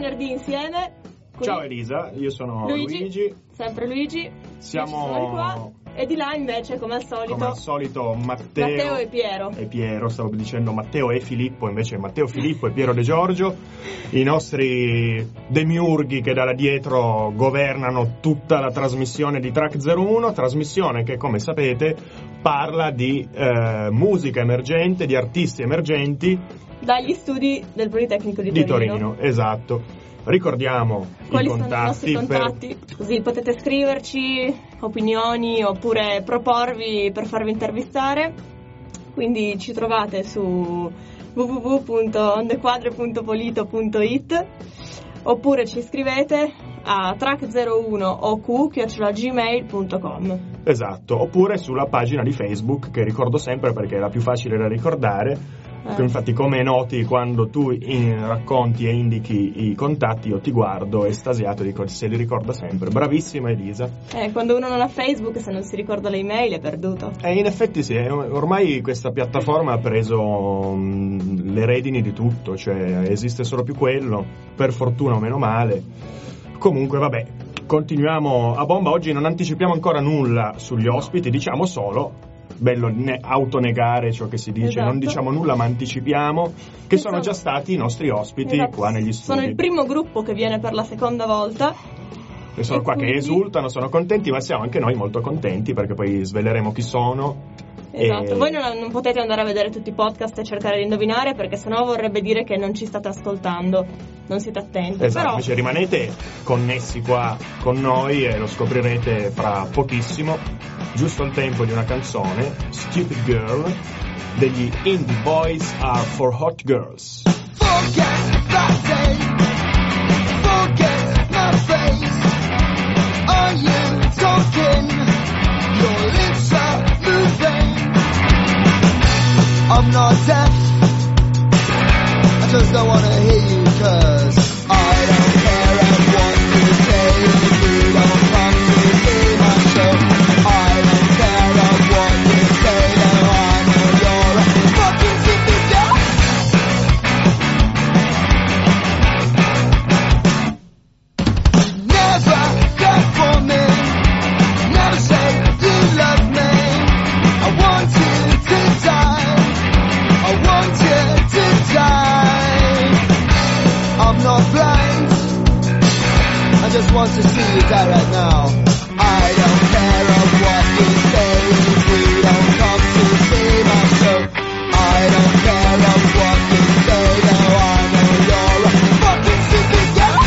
venerdì insieme. Ciao Elisa, io sono Luigi. Sempre Luigi. Siamo qua. E di là invece, come al solito, Matteo e Piero. E Piero, stavo dicendo Matteo e Filippo, invece Matteo, Filippo e Piero De Giorgio, i nostri demiurghi che da là dietro governano tutta la trasmissione di Track 01, trasmissione che, come sapete, parla di musica emergente, di artisti emergenti dagli studi del Politecnico di Torino. Esatto. Ricordiamo quali i contatti, sono i nostri contatti, così potete scriverci opinioni oppure proporvi per farvi intervistare. Quindi ci trovate su www.ondequadre.polito.it oppure ci scrivete a track01oq@gmail.com. Esatto, oppure sulla pagina di Facebook, che ricordo sempre perché è la più facile da ricordare. Infatti, come noti, quando tu racconti e indichi i contatti, io ti guardo estasiato e dico: se li ricorda sempre. Bravissima Elisa. Quando uno non ha Facebook, se non si ricorda le email, è perduto. In effetti sì, ormai questa piattaforma ha preso le redini di tutto, cioè esiste solo più quello, per fortuna o meno male. Comunque vabbè, continuiamo a bomba. Oggi non anticipiamo ancora nulla sugli ospiti, diciamo solo, bello autonegare ciò che si dice, esatto. Non diciamo nulla ma anticipiamo che sono già stati i nostri ospiti, esatto, qua negli studi. Sono il primo gruppo che viene per la seconda volta e sono qua quindi che esultano, sono contenti, ma siamo anche noi molto contenti perché poi sveleremo chi sono. Esatto, voi non potete andare a vedere tutti i podcast e cercare di indovinare, perché sennò vorrebbe dire che non ci state ascoltando, non siete attenti. Esatto, però invece rimanete connessi qua con noi e lo scoprirete fra pochissimo, giusto il tempo di una canzone, Stupid Girl, degli Indie Boys Are For Hot Girls. Forget that day, forget my face. Are you talking? Your lips are moving. I'm not deaf, I just don't wanna hear you, 'cause I don't care what you say if you don't come to see my show. I don't care what you say, no, I know you're a fucking stupid girl. Never care for me, never say you love me. I want you to die, I want you to die. I'm not blind, I just want to see you die right now. I don't care what you say if you don't come to see my show. I don't care what you say, no, I know you're a fucking stupid girl.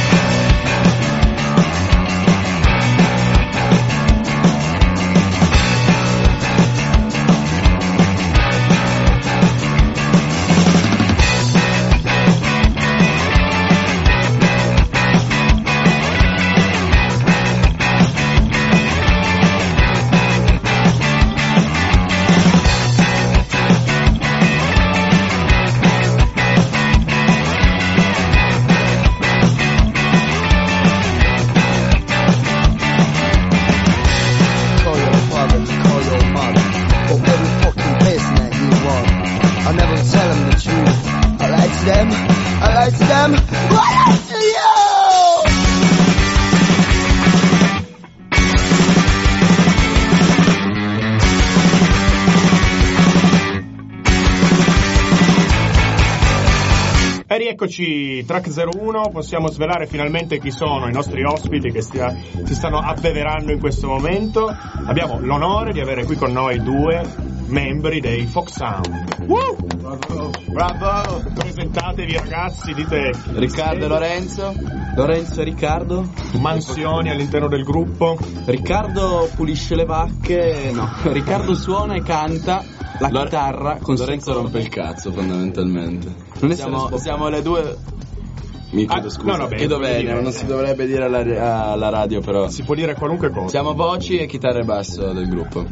Eccoci, Track 01, possiamo svelare finalmente chi sono i nostri ospiti che si stanno abbeverando in questo momento. Abbiamo l'onore di avere qui con noi due membri dei Folk Sound. Bravo! Presentatevi ragazzi, dite Riccardo e Lorenzo. Lorenzo e Riccardo. Mansioni all'interno del gruppo. Riccardo pulisce le vacche, no, Riccardo suona e canta la chitarra con Lorenzo rompe il cazzo fondamentalmente. Non siamo le due. Mi chiedo scusa. No, chiedo bene, non si dovrebbe dire alla radio, però si può dire qualunque cosa. Siamo voci e chitarra e basso del gruppo.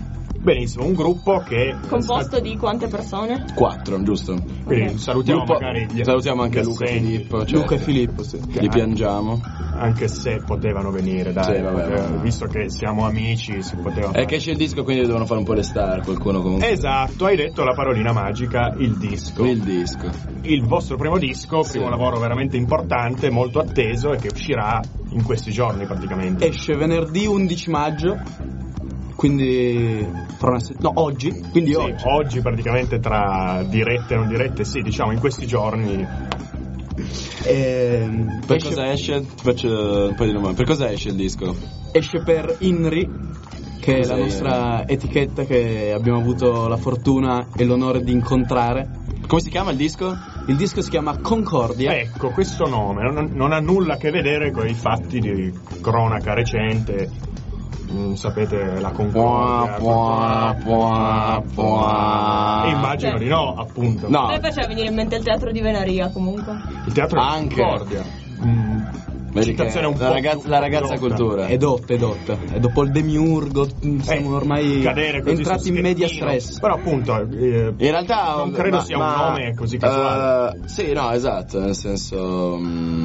Benissimo, un gruppo che Composto di quante persone? 4, giusto? quindi Ok. salutiamo Gruppo- magari gli salutiamo anche gli Luca e assenti, Filippo. Cioè, Luca e Filippo, sì. Li piangiamo. anche se potevano venire, dai, Sì, vabbè. visto che siamo amici si poteva È fare. che esce il disco, quindi devono fare un po' le star, qualcuno comunque. Esatto, hai detto la parolina magica, il disco. Il disco. Il vostro primo disco, Sì. primo lavoro veramente importante, molto atteso e che uscirà in questi giorni praticamente. Esce venerdì 11 maggio, quindi oggi, quindi Sì, oggi. oggi praticamente tra dirette e non dirette, sì, diciamo in questi giorni. Per cosa esce? Ti faccio un po' di domande. Per cosa esce il disco? Esce per INRI, che è Cos'è la nostra etichetta che abbiamo avuto la fortuna e l'onore di incontrare. Come si chiama il disco? Il disco si chiama Concordia. Ecco, questo nome non ha nulla a che vedere con i fatti di cronaca recente. Sapete, la Concordia. Immagino di no, appunto. No. A me faceva venire in mente il teatro di Venaria, comunque. Il teatro Anche. di Concordia. Vedi che Citazione un la po' ragazza, più la ragazza dotta. cultura. È dotta. E dopo il demiurgo siamo ormai cadere così entrati sul in media schettino. stress. Però appunto In realtà non credo sia un nome così casuale. Sì, no, esatto, nel senso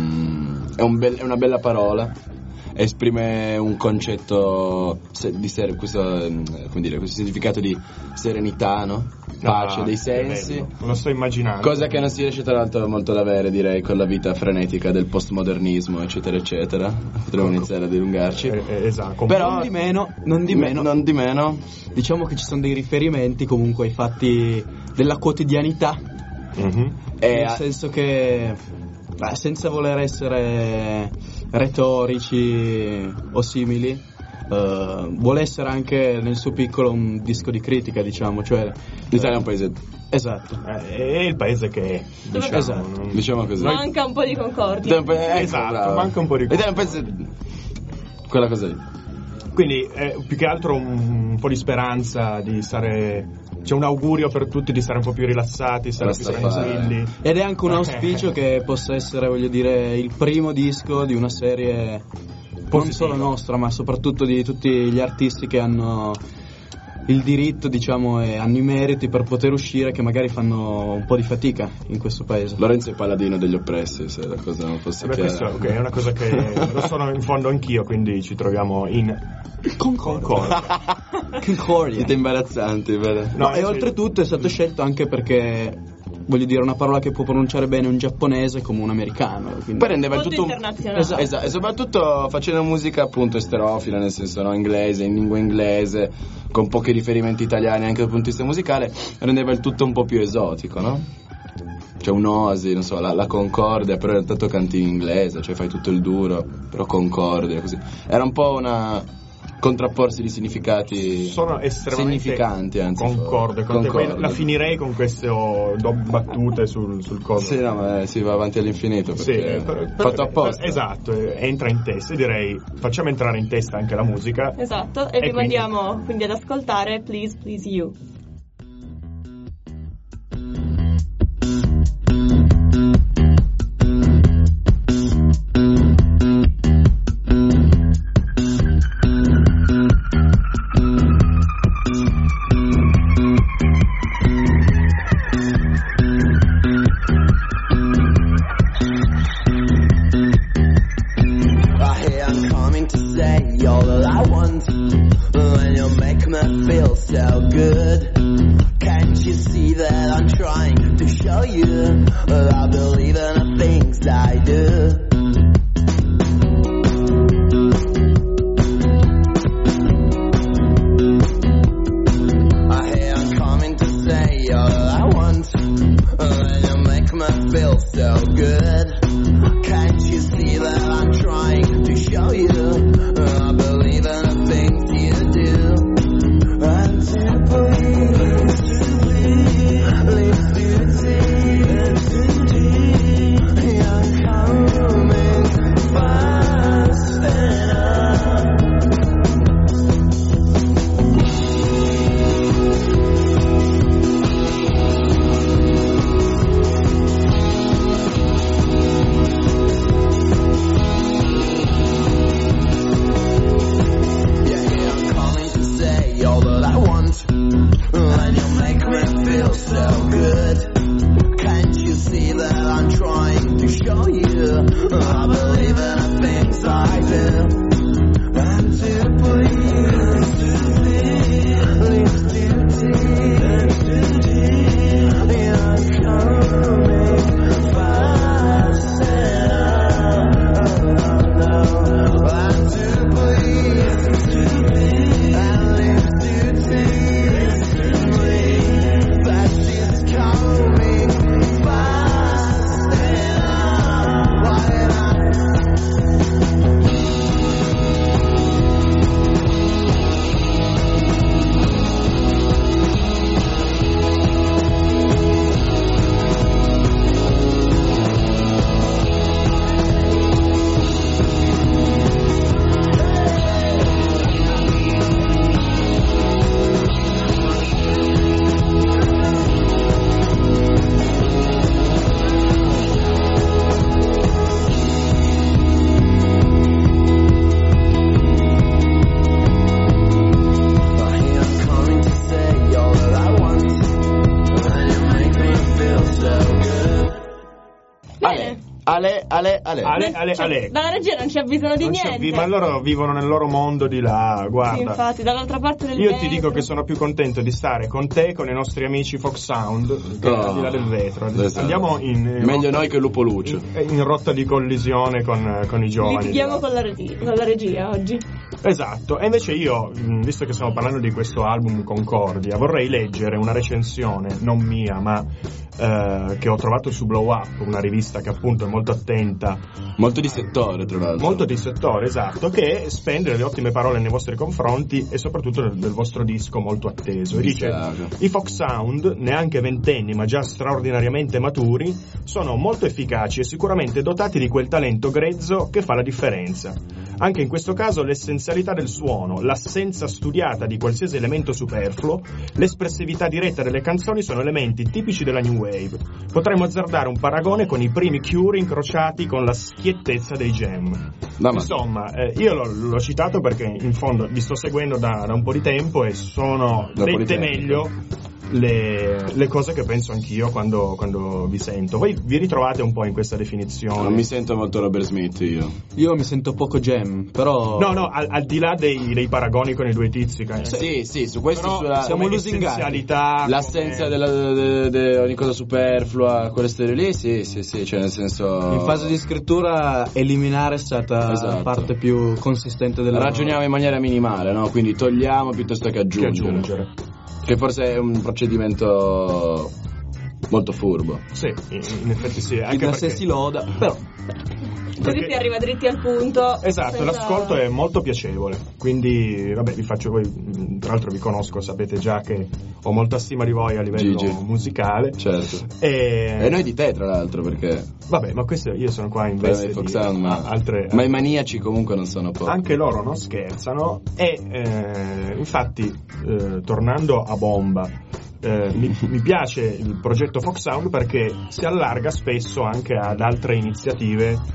è una bella parola. Esprime un concetto questo significato di serenità, no? Pace dei sensi. Bello. Lo sto immaginando. Cosa che non si riesce tra l'altro molto ad avere, direi, con la vita frenetica del postmodernismo, eccetera, eccetera. Potremmo iniziare a dilungarci. Esatto. Però Non di meno, diciamo che ci sono dei riferimenti comunque ai fatti della quotidianità, Mhm. nel senso che senza voler essere retorici o simili, vuole essere anche nel suo piccolo un disco di critica, diciamo, cioè l'Italia è un paese, esatto. È il paese che è, diciamo. Esatto. non- diciamo così. Manca un po' di concordia. Esatto, bravo. manca un po' di L'Italia è un paese, quella cosa lì. Quindi più che altro un po' di speranza di stare. C'è un augurio per tutti di stare un po' più rilassati, stare più Basta fare. tranquilli. Ed è anche un auspicio che possa essere, voglio dire, il primo disco di una serie non Positiva. solo nostra, ma soprattutto di tutti gli artisti che hanno il diritto, diciamo, e hanno i meriti per poter uscire, che magari fanno un po' di fatica in questo paese. Lorenzo è paladino degli oppressi, se la cosa non fosse Beh, chiara. questo è una cosa che lo sono in fondo anch'io, quindi ci troviamo in concordia. Concordia. Siete imbarazzanti, vero? No, e sì. oltretutto è stato scelto anche perché, voglio dire, una parola che può pronunciare bene un giapponese come un americano. Quindi... Poi rendeva il Molto tutto internazionale. Esatto, e soprattutto facendo musica appunto esterofila, nel senso, no, inglese, in lingua inglese, con pochi riferimenti italiani anche dal punto di vista musicale, rendeva il tutto un po' più esotico, no? C'è un'oasi, non so, la Concordia, però intanto canti in inglese, cioè fai tutto il duro, però Concordia, così. Era un po' una contrapporsi di significati Sono estremamente significanti, anzi. concorde con te. Concorde. Poi la finirei con queste battute sul coso. Sì, no, ma si va avanti all'infinito Sì, perché fatto apposta. Esatto, entra in testa. Direi facciamo entrare in testa anche la musica. Esatto, e E vi quindi- mandiamo quindi ad ascoltare Please Please You. I hear I'm coming to say all that I want when you make me feel so good. Can't you see that I'm trying to show you that I believe in the things I do? I hear I'm coming to say all that I want when you make me feel so good. Can't you see that I'm trying to show you I believe in the things you do? Antipodes, leads to the sea, young know you. I believe in the things I do. And to please, you're coming fast enough. And to please, and live to tease me. That she's coming fast enough. Why not? Ale. Dalla regia non ci avvisano di niente. Ma loro vivono nel loro mondo di là, guarda. Sì, infatti, dall'altra parte del Io vetro. ti dico che sono più contento di stare con te, con i nostri amici Fox Sound, che al di là del vetro. Esatto. Andiamo meglio noi che Lupo Lucio. in rotta di collisione con i giovani. Litighiamo con la regia oggi. Esatto, e invece io, visto che stiamo parlando di questo album Concordia, vorrei leggere una recensione, non mia, ma che ho trovato su Blow Up, una rivista che appunto è molto attenta. Molto di settore, tra l'altro. Molto di settore, esatto, che spende delle ottime parole nei vostri confronti e soprattutto del vostro disco molto atteso. E dice: i Fox Sound, neanche ventenni ma già straordinariamente maturi, sono molto efficaci e sicuramente dotati di quel talento grezzo che fa la differenza. Anche in questo caso l'essenzialità del suono, l'assenza studiata di qualsiasi elemento superfluo, l'espressività diretta delle canzoni sono elementi tipici della New Wave. Potremmo azzardare un paragone con i primi Cure incrociati con la schiettezza dei Jam. Insomma, io l'ho citato perché in fondo vi sto seguendo da un po' di tempo e sono dette meglio le cose che penso anch'io quando vi sento. Voi vi ritrovate un po' in questa definizione? Non mi sento molto Robert Smith io mi sento poco Jam, però no al di là dei paragoni con i due tizi, sì, su questo siamo lusingati, l'assenza di ogni cosa superflua, quelle storie lì, sì, cioè nel senso, in fase di scrittura eliminare è stata la parte più consistente della ragioniamo in maniera minimale, no? Quindi togliamo piuttosto che aggiungere. Che forse è un procedimento molto furbo. Sì, in effetti sì. Anche perché si loda, però così si arriva dritti al punto. Esatto, l'ascolto è molto piacevole. Quindi, vabbè, vi faccio voi. Tra l'altro vi conosco, sapete già che ho molta stima di voi a livello musicale. Certo. E noi di te, tra l'altro, perché. Vabbè, ma questo io sono qua in veste di Sound, altre. Ma i maniaci comunque non sono pochi. Anche loro non scherzano. E infatti, tornando a bomba. Mi piace il progetto Fox Sound perché si allarga spesso anche ad altre iniziative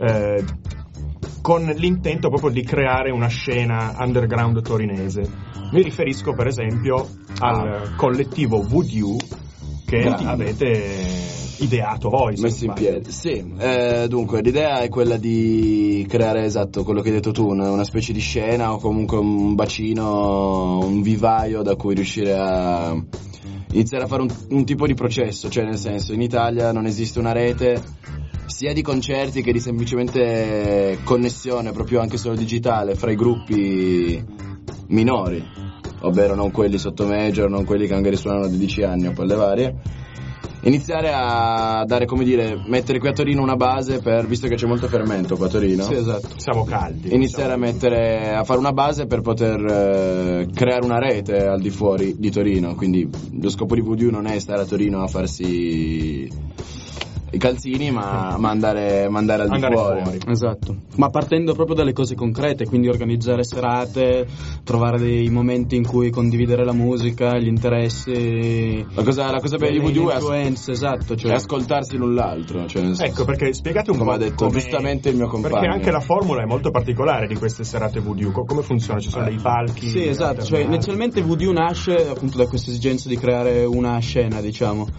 con l'intento proprio di creare una scena underground torinese. Mi riferisco per esempio al collettivo Voodoo che avete ideato voi, messo in piedi. Sì, dunque l'idea è quella di creare, esatto, quello che hai detto tu, una specie di scena o comunque un bacino, un vivaio da cui riuscire a iniziare a fare un tipo di processo, cioè nel senso, in Italia non esiste una rete sia di concerti che di semplicemente connessione, proprio anche solo digitale, fra i gruppi minori, ovvero non quelli sotto major, non quelli che magari suonano da 10 anni o palle varie. Iniziare a dare, come dire, mettere qui a Torino una base per, visto che c'è molto fermento qua a Torino. Sì, esatto. Siamo caldi. Iniziare a fare una base per poter creare una rete al di fuori di Torino. Quindi lo scopo di Voodoo non è stare a Torino a farsi i calzini, ma andare al di fuori. Esatto. Ma partendo proprio dalle cose concrete, quindi organizzare serate, trovare dei momenti in cui condividere la musica, gli interessi. La cosa bella di Voodoo è esatto, cioè è ascoltarsi l'un l'altro, cioè nel senso, ecco, perché spiegate un po' come ha detto giustamente il mio compagno. Perché anche la formula è molto particolare di queste serate Voodoo. Come funziona? Ci sono dei palchi? Sì, esatto, cioè inizialmente Voodoo nasce appunto da questa esigenza di creare una scena, diciamo.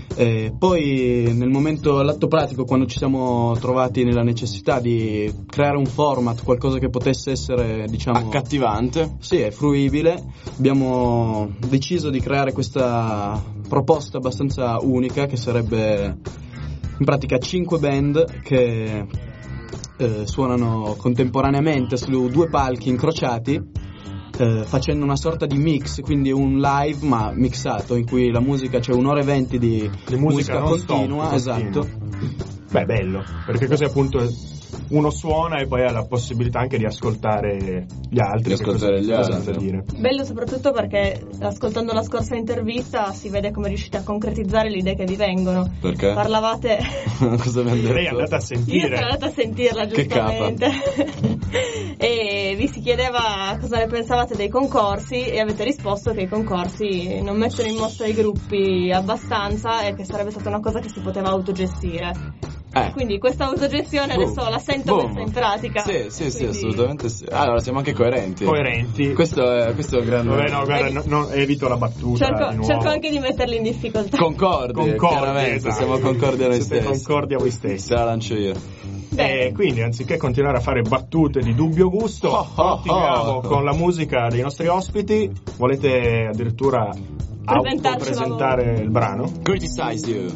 Poi nel momento, all'atto pratico, quando ci siamo trovati nella necessità di creare un format, qualcosa che potesse essere, diciamo, accattivante, sì, è fruibile, abbiamo deciso di creare questa proposta abbastanza unica, che sarebbe in pratica 5 band che suonano contemporaneamente su 2 palchi incrociati, facendo una sorta di mix, quindi un live ma mixato, in cui la musica, c'è 1 ora e 20 di musica continua, esatto. Beh, bello, perché così appunto uno suona e poi ha la possibilità anche di ascoltare gli altri. Dire. Bello soprattutto perché, ascoltando la scorsa intervista, si vede come riuscite a concretizzare le idee che vi vengono. Perché? Parlavate... Cosa mi hanno detto? Lei è andata a sentire. Io sono andata a sentirla, giustamente. E vi si chiedeva cosa ne pensavate dei concorsi e avete risposto che i concorsi non mettono in mostra i gruppi abbastanza e che sarebbe stata una cosa che si poteva autogestire. Quindi questa autogestione adesso la sento messa in pratica. Sì, quindi... assolutamente sì. Allora siamo anche coerenti. Questo è grande. No, guarda, evito la battuta. Cerco anche di metterli in difficoltà. Concordi, chiaramente, esatto. Siamo concordi a noi Siete stessi. concordi a voi stessi. Te la lancio io. E quindi, anziché continuare a fare battute di dubbio gusto, continuiamo con la musica dei nostri ospiti. Volete addirittura autopresentare il brano? Criticize You.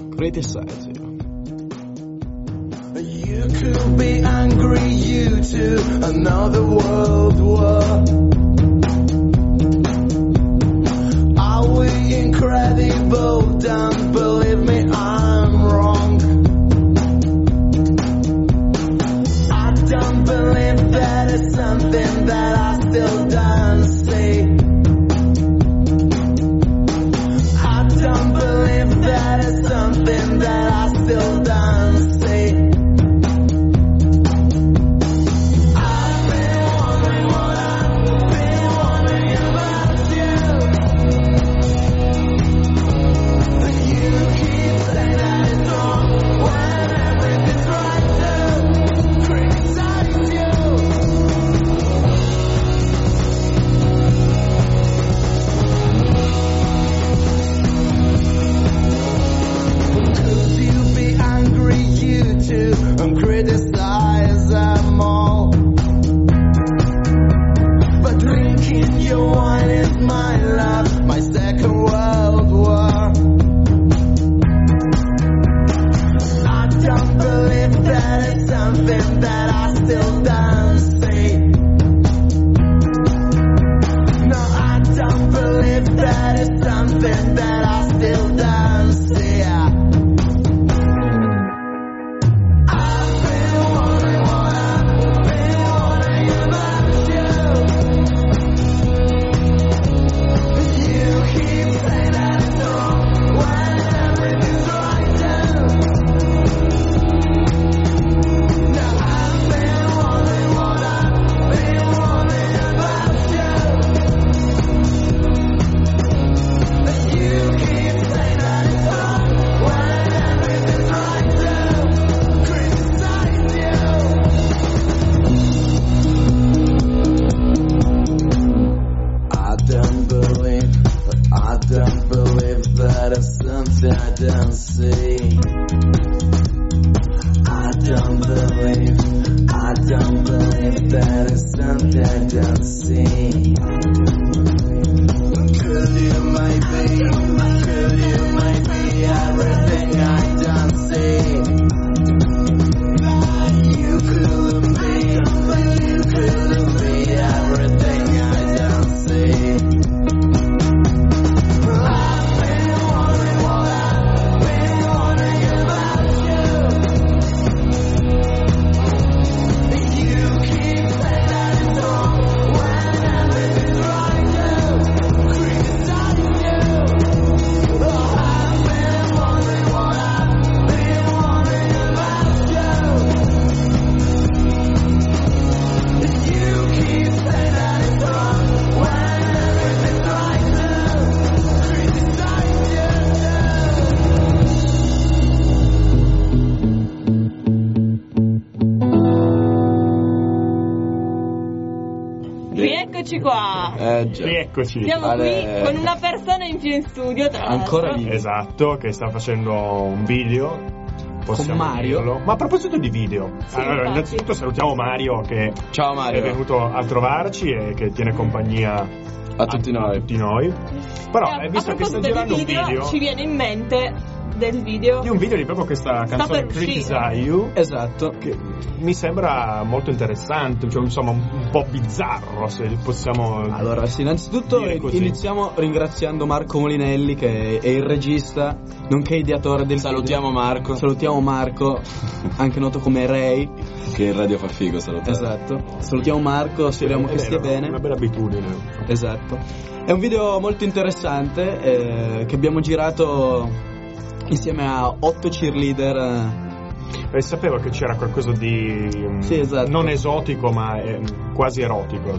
You could be angry, you to another world war. Are we incredible? Don't believe me, I'm wrong. I don't believe that is something that I still don't see. I don't believe that is something that I still don't see. And criticize them all, but drinking your wine is my love, my second world war. I don't believe that it's something that I still don't see. No, I don't believe that it's something that I still don't see. Right. Rieccoci qua. Già. Rieccoci. Siamo qui con una persona in più in studio, tra Ancora l'altro. lì. Esatto, che sta facendo un video. Possiamo Con Mario. dirlo. Ma a proposito di video, allora, infatti. innanzitutto salutiamo Mario che Ciao Mario. è venuto a trovarci e che tiene compagnia A tutti noi. Però, E visto a che sta proposito girando di un video, ci viene in mente del video. di un video di proprio questa Sta canzone per uscire. Criticize You, Esatto. che mi sembra molto interessante, cioè insomma un po' bizzarro, se possiamo. Allora, sì, innanzitutto dire così. iniziamo ringraziando Marco Molinelli, che è il regista, nonché ideatore del Salutiamo video. Marco. Salutiamo Marco, anche noto come Ray. Che in radio fa figo, salutare. Esatto. Salutiamo Marco, speriamo che stia bene. Una bella abitudine. Esatto. È un video molto interessante che abbiamo girato insieme a 8 cheerleader. Sapevo che c'era qualcosa di Sì, esatto. non esotico ma quasi erotico.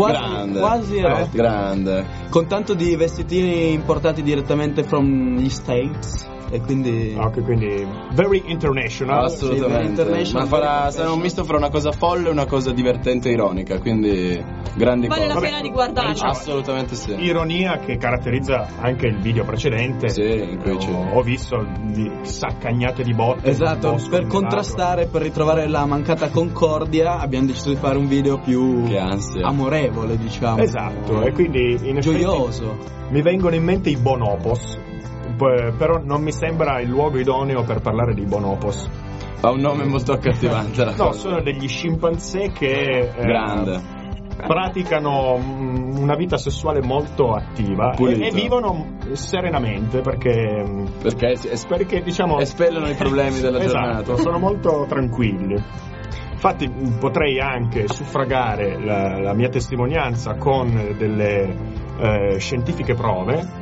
Quasi erotico. Grande. Con tanto di vestitini importati direttamente from gli States. E quindi Ok, quindi very international. Assolutamente. International, Ma sarà un misto fra una cosa folle e una cosa divertente e ironica, quindi grandi Vale cose. la pena di guardarlo. diciamo, Assolutamente sì. Ironia che caratterizza anche il video precedente. Sì, in cui c'è. Ho visto di saccagnate di botte. esatto, bosco per innevato. contrastare, per ritrovare la mancata concordia, abbiamo deciso di fare un video più Che ansia. amorevole, diciamo. Esatto, e quindi in effetti Gioioso. mi vengono in mente i bonopos. Però non mi sembra il luogo idoneo per parlare di bonopos. Ha un nome molto accattivante. La No, cosa. sono degli scimpanzé che Grande. praticano una vita sessuale molto attiva Pulita. e vivono serenamente perché diciamo espellono i problemi della esatto, giornata. sono molto tranquilli. Infatti potrei anche suffragare la mia testimonianza con delle scientifiche prove.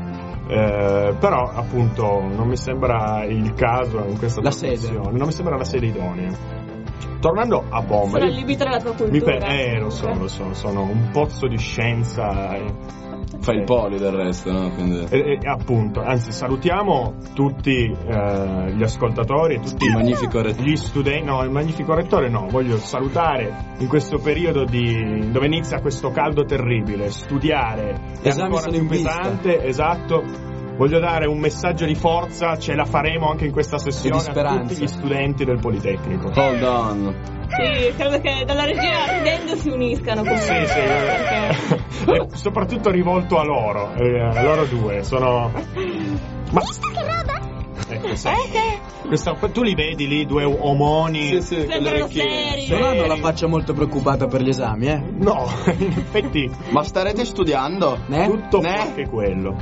Però appunto non mi sembra il caso in questa La trasmissione, sede. non mi sembra la sede idonea. Tornando a bomba, Sono limitare la tua cultura. lo so, sono un pozzo di scienza Fa il poli del resto, no? Quindi. e appunto, anzi salutiamo tutti gli ascoltatori e tutti Il magnifico rettore. gli studenti. No, il magnifico rettore no, voglio salutare in questo periodo dove inizia questo caldo terribile, studiare è Esami ancora sono più in vista. pesante, esatto. Voglio dare un messaggio di forza, ce la faremo anche in questa sessione E di a speranza. tutti gli studenti del Politecnico. Hold on. Sì, credo che dalla regia ridendo si uniscano comunque. Sì, Perché e soprattutto rivolto a loro due, sono. Ma che roba? Ecco, sì. Tu li vedi lì, due omoni? Sì, con le sembrano orecchie. seri. Non hanno la faccia molto preoccupata per gli esami, eh? No, in effetti Ma starete studiando? tutto Ne? fuorché quello.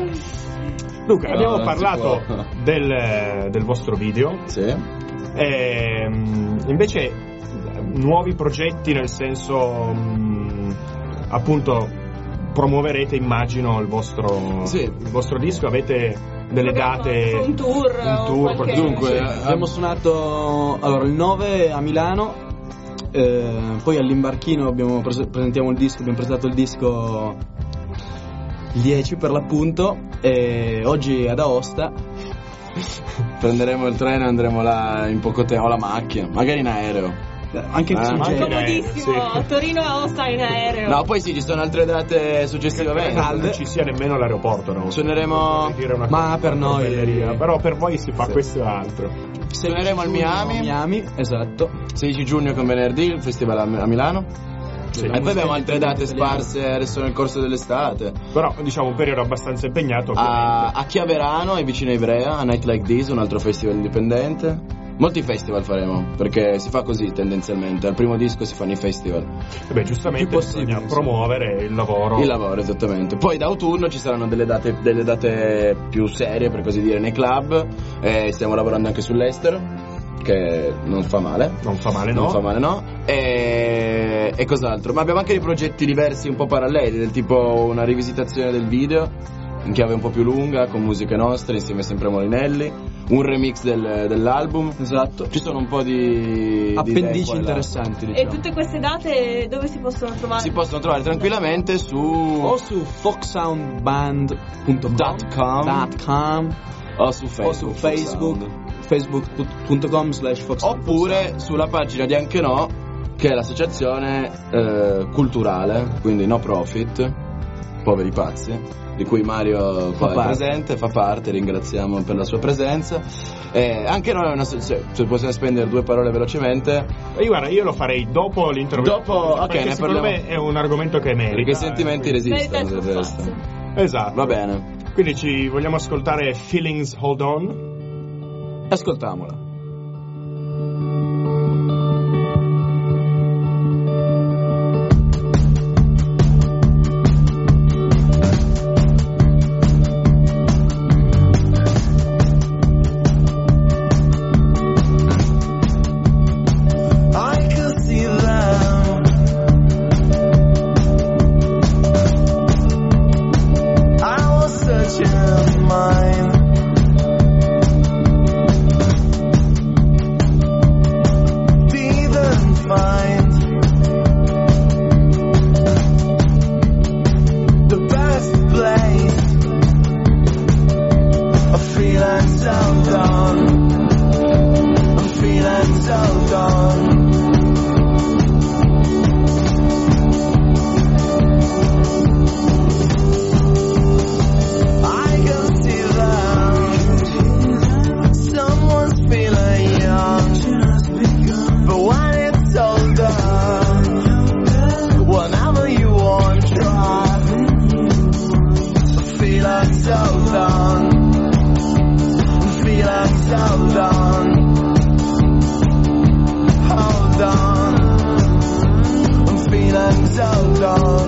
Luca, No, abbiamo non si parlato può. del vostro video. Sì. Invece nuovi progetti, nel senso appunto promuoverete, immagino, il vostro disco, avete delle date, Un tour. o qualche- Dunque, Abbiamo suonato allora il 9 a Milano, poi all'Imbarchino presentiamo il disco, abbiamo presentato il disco il 10 per l'appunto, e oggi ad Aosta. prenderemo il treno e andremo là in poco tempo, o la macchina, magari in aereo. Anche Ah, sul ma genere. Comodissimo, Sì. Torino a Aosta in aereo. No, poi sì, ci sono altre date successivamente. non ci sia nemmeno l'aeroporto, no? Suoneremo- Vorrei dire una Ma cosa, per una noi- belleria, però per voi si fa Sì. questo e altro. Suoneremo al Miami. Esatto. 16 giugno con venerdì, il festival a Milano. Sì. E poi abbiamo altre date sparse adesso nel corso dell'estate. Però diciamo un periodo abbastanza impegnato, ovviamente. A Chiaverano, è vicino a Ivrea, a Night Like This, un altro festival indipendente. Molti festival faremo, perché si fa così tendenzialmente. Al primo disco si fanno i festival. E beh, giustamente più possibile, bisogna insomma. promuovere il lavoro. Il lavoro, esattamente. Poi da autunno ci saranno delle date più serie, per così dire, nei club. Stiamo lavorando anche sull'estero, che non fa male. Non fa male, no? Non fa male, no? E cos'altro? Ma abbiamo anche dei progetti diversi un po' paralleli, del tipo una rivisitazione del video in chiave un po' più lunga, con musiche nostre, insieme sempre a Molinelli, un remix dell'album. Esatto. Ci sono un po' di Appendici idee qua e là. interessanti, E diciamo. tutte queste date dove si possono trovare? Si possono trovare tranquillamente su O su foxsoundband.com o su Facebook, o su Facebook, facebook.com/foxsound. oppure sulla pagina di Anche No, che è l'associazione culturale, quindi no profit, Poveri Pazzi, di cui Mario qua è presente, fa parte, ringraziamo per la sua presenza. Anche noi se possiamo spendere 2 parole velocemente. Io lo farei dopo l'intervento. Ok, ne secondo parliamo. me è un argomento che merita. Perché i sentimenti resistono Merita il del suo resto. Esatto. Va bene. Quindi ci vogliamo ascoltare Feelings Hold On? Ascoltamola. I could see them. I was searching in mine. Didn't find the best place. I'm feeling so down. I'm feeling so down. I can see them. Someone's feeling young, but when it's older, whenever you want, try. I'm feeling so down. I'm feeling so down. Hold on. I'm feeling so down.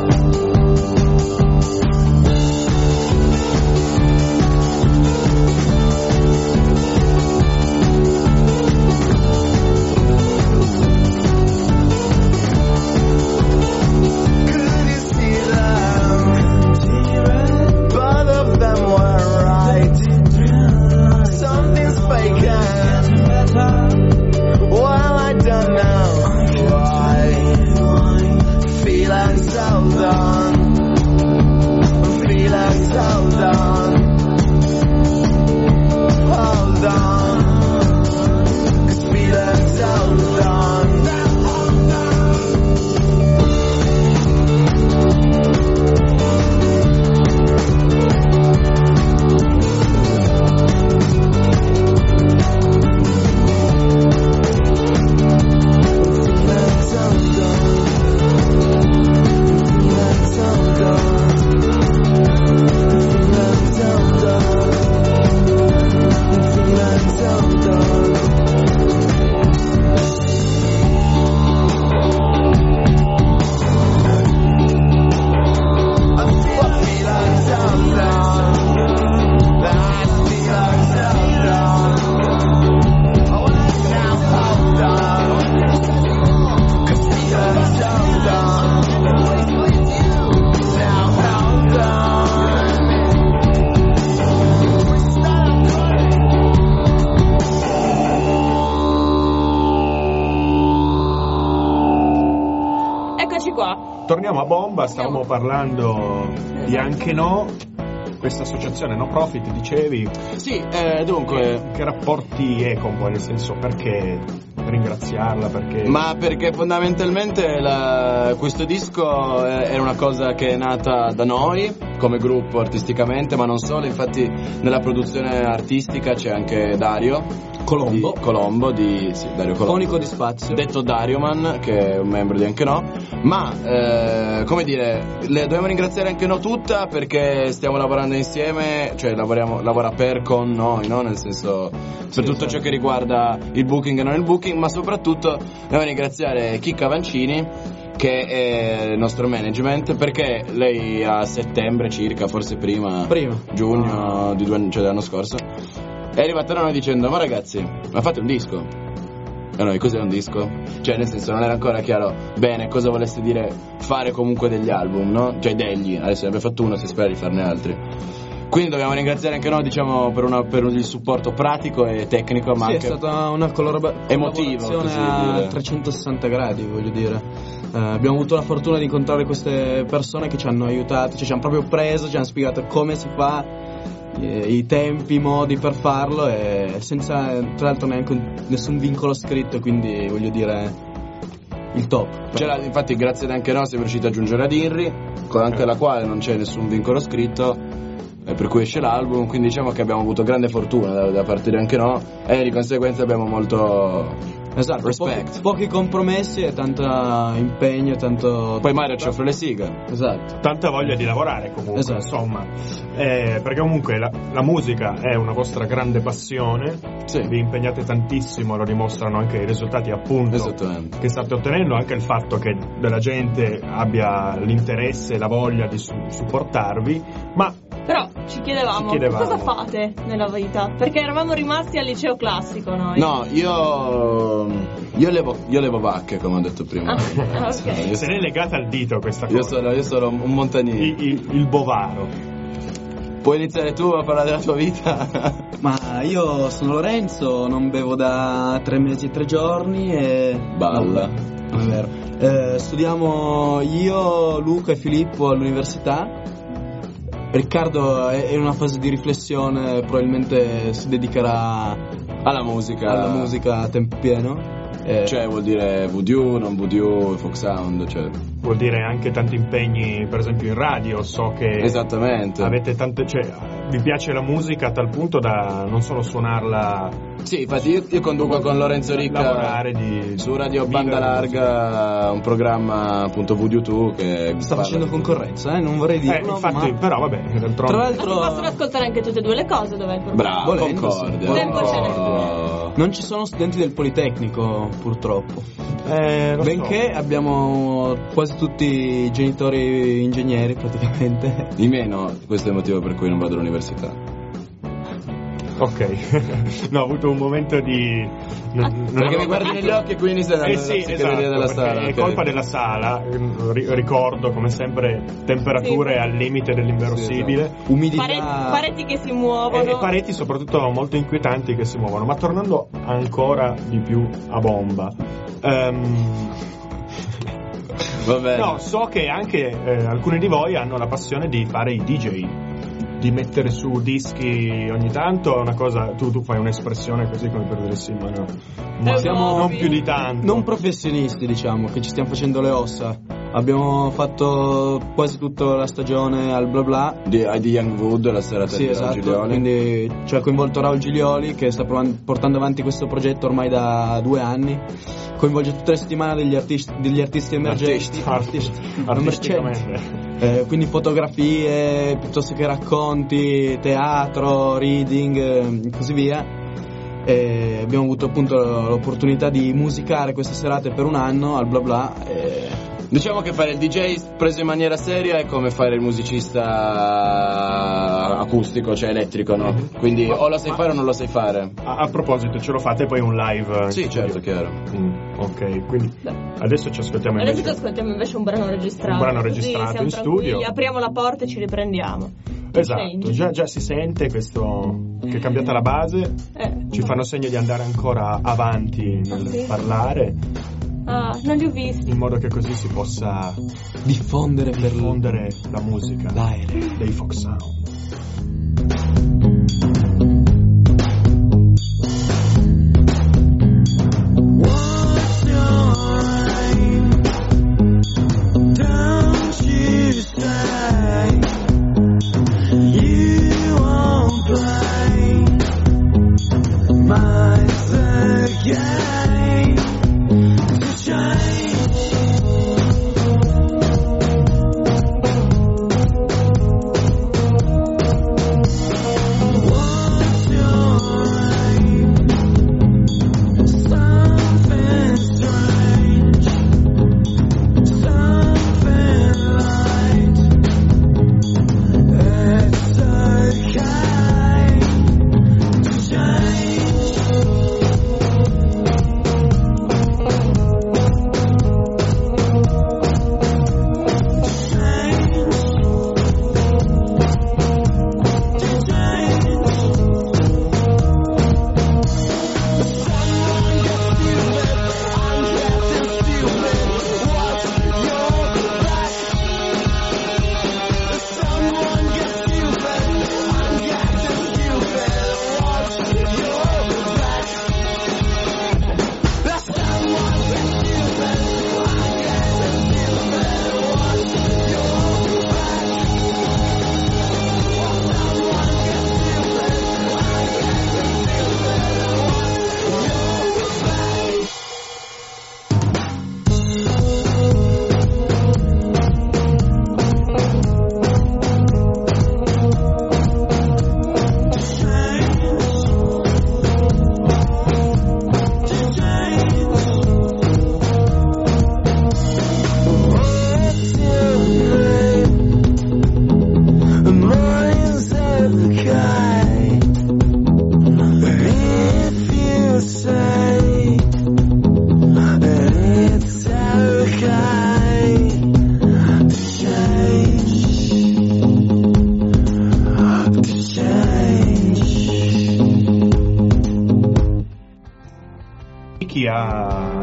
Could you see them? Both of them were right. Something's faking. Well, I don't know why. Feeling so down. I'm feeling so down. Hold on. 'Cause feeling so down. Eccoci qua. Torniamo a bomba, stavamo parlando di Anche No, questa associazione no profit, dicevi. Sì, dunque. Che rapporti è con voi? Nel senso, perché ringraziarla? Perché... Ma perché fondamentalmente questo disco è una cosa che è nata da noi come gruppo artisticamente, ma non solo. Infatti nella produzione artistica c'è anche Dario Colombo. Dario Colombo, Fonico di Spazio, detto Darioman, che è un membro di Anche No. Ma come dire, le dobbiamo ringraziare Anche No tutta, perché stiamo lavorando insieme, cioè lavora con noi, no? Nel senso, per tutto ciò che riguarda il booking e non il booking, ma soprattutto dobbiamo ringraziare Chicca Vancini, che è il nostro management, perché lei a settembre circa, forse prima. Giugno dell'anno scorso, è arrivata da noi dicendo: ma ragazzi, ma fate un disco? E noi, cos'è un disco? Cioè, nel senso, non era ancora chiaro bene cosa volesse dire fare comunque degli album, no? Cioè adesso ne abbiamo fatto uno, si spera di farne altri. Quindi dobbiamo ringraziare anche noi, diciamo, per il supporto pratico e tecnico, ma sì, anche è stata una emotivo, collaborazione a 360 gradi, voglio dire. Abbiamo avuto la fortuna di incontrare queste persone che ci hanno aiutato, ci hanno proprio preso, ci hanno spiegato come si fa, i tempi, i modi per farlo, e senza tra l'altro neanche nessun vincolo scritto, quindi voglio dire il top. Infatti grazie ad Anche No siamo riusciti a giungere ad Inri, con anche la quale non c'è nessun vincolo scritto, per cui esce l'album, quindi diciamo che abbiamo avuto grande fortuna da parte di Anche No, e di conseguenza abbiamo molto respect. Pochi compromessi e tanto impegno, tanto... Poi Mario ci offre le sighe. Esatto. Tanta voglia di lavorare comunque, esatto. Insomma, perché comunque la musica è una vostra grande passione, sì. Vi impegnate tantissimo, lo dimostrano anche i risultati appunto che state ottenendo, anche il fatto che della gente abbia l'interesse e la voglia di supportarvi, ma però ci chiedevamo cosa fate nella vita, perché eravamo rimasti al liceo classico noi. No, io levo vacche, come ho detto prima. Okay. Se n'è legata al dito questa cosa. Io sono un montanino. Il bovaro. Puoi iniziare tu a parlare della tua vita? Ma io sono Lorenzo, non bevo da 3 mesi e 3 giorni e... Balla. No, non è vero. Studiamo io, Luca e Filippo all'università. Riccardo è in una fase di riflessione, probabilmente si dedicherà alla musica a tempo pieno. Cioè vuol dire voodoo, non voodoo, folk sound, cioè vuol dire anche tanti impegni, per esempio in radio. So che esattamente avete tante, cioè vi piace la musica a tal punto da non solo suonarla. Sì, infatti io conduco con Lorenzo Ricca su Radio Banda Larga un programma appunto Voodoo che sta facendo concorrenza, non vorrei dirlo, infatti, però vabbè, tra l'altro si possono ascoltare anche tutte e due le cose, dov'è il problema? Bravo, Concordia. Non ci sono studenti del Politecnico purtroppo, benché abbiamo quasi tutti i genitori ingegneri praticamente. Di meno, questo è il motivo per cui non vado all'università. Ok, no, ho avuto un momento di... perché mi guardi negli occhi e quindi sei della sala. È colpa della sala, ricordo come sempre temperature al limite dell'inverosimile, esatto. Umidità, pareti che si muovono e pareti soprattutto molto inquietanti che si muovono. Ma tornando ancora di più a bomba, vabbè. No, so che anche alcuni di voi hanno la passione di fare i DJ, di mettere su dischi ogni tanto. È una cosa, tu fai un'espressione così come per dire sì, ma no, siamo non più di tanto, non professionisti, diciamo che ci stiamo facendo le ossa. Abbiamo fatto quasi tutta la stagione al bla bla di Young Wood, la serata di esatto, Giglioli. Quindi ci ha coinvolto Raul Giglioli, che sta portando avanti questo progetto ormai da 2 anni. Coinvolge tutte le settimane degli artisti emergenti, quindi fotografie piuttosto che racconti, teatro, reading e così via. E abbiamo avuto appunto l'opportunità di musicare queste serate per un anno al bla bla. Diciamo che fare il DJ preso in maniera seria è come fare il musicista acustico, cioè elettrico, no? Quindi o lo sai fare o non lo sai fare. A proposito, ce lo fate poi un live? Sì, certo, chiaro. Ok, quindi adesso ci ascoltiamo invece un brano registrato. Un brano registrato in studio. Apriamo la porta e ci riprendiamo. Esatto, già si sente questo, che è cambiata la base. Ci fanno segno di andare ancora avanti nel parlare. Ah, non li ho visti. In modo che così si possa diffondere la musica, l'aereo dei folk sound.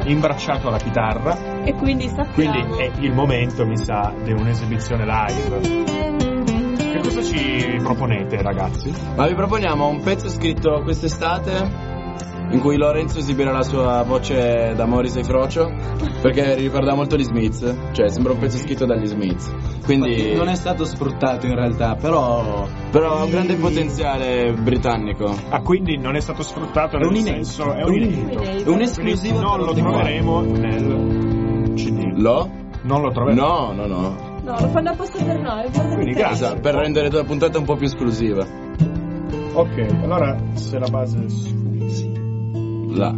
imbracciato alla chitarra. E quindi sappiamo. Quindi è il momento, mi sa, di un'esibizione live. Che cosa ci proponete, ragazzi? Ma vi proponiamo un pezzo scritto quest'estate in cui Lorenzo esibirà la sua voce da Morrissey Frocio, perché ricorda molto gli Smiths, cioè sembra un pezzo scritto dagli Smiths. Quindi non è stato sfruttato in realtà, però ha un grande potenziale britannico. Ah, quindi non è stato sfruttato È nel un inedito. senso, è un inedito. è un'esclusiva. Non lo troveremo nel CD. Non lo troveremo. No. No, lo fanno apposta per noi. guarda Quindi che grazie. Esatto, per rendere la puntata un po' più esclusiva. Ok, allora se la base è su. Là.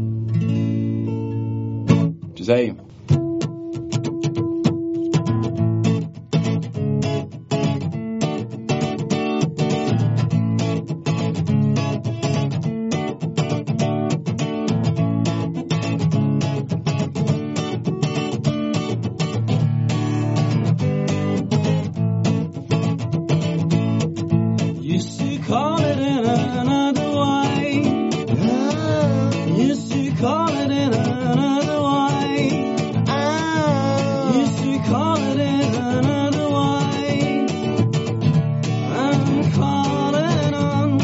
Ci sei? Used to call it in another way. Used to call it in another way. Used to call it in another way. I'm calling on.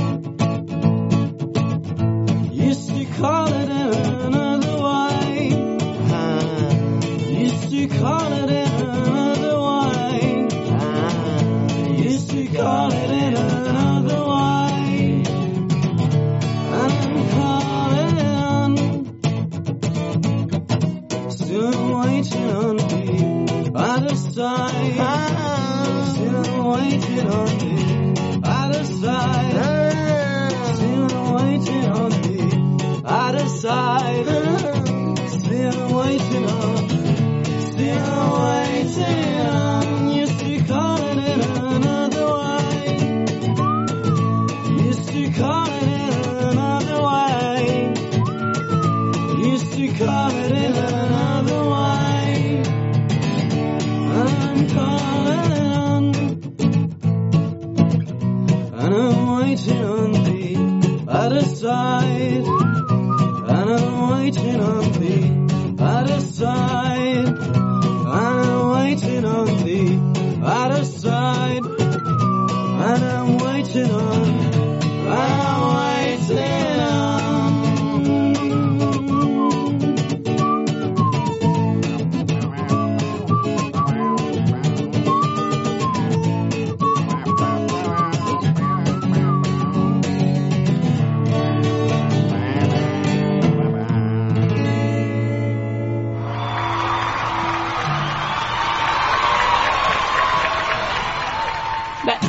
Used to call it in another way. Used to call it in another way. Used to call it in another way. I'm calling on. Still waiting on the other side. Still waiting on the other side. Still waiting on the other side. Still waiting on. Still waiting on. Used to call it in another way. Used to call it in another way. Used to call it in another way. I'm calling on. And I'm waiting on the other side. And I'm waiting on the other side. And I'm waiting on the other side. And I'm waiting on. I'm waiting on. Beh,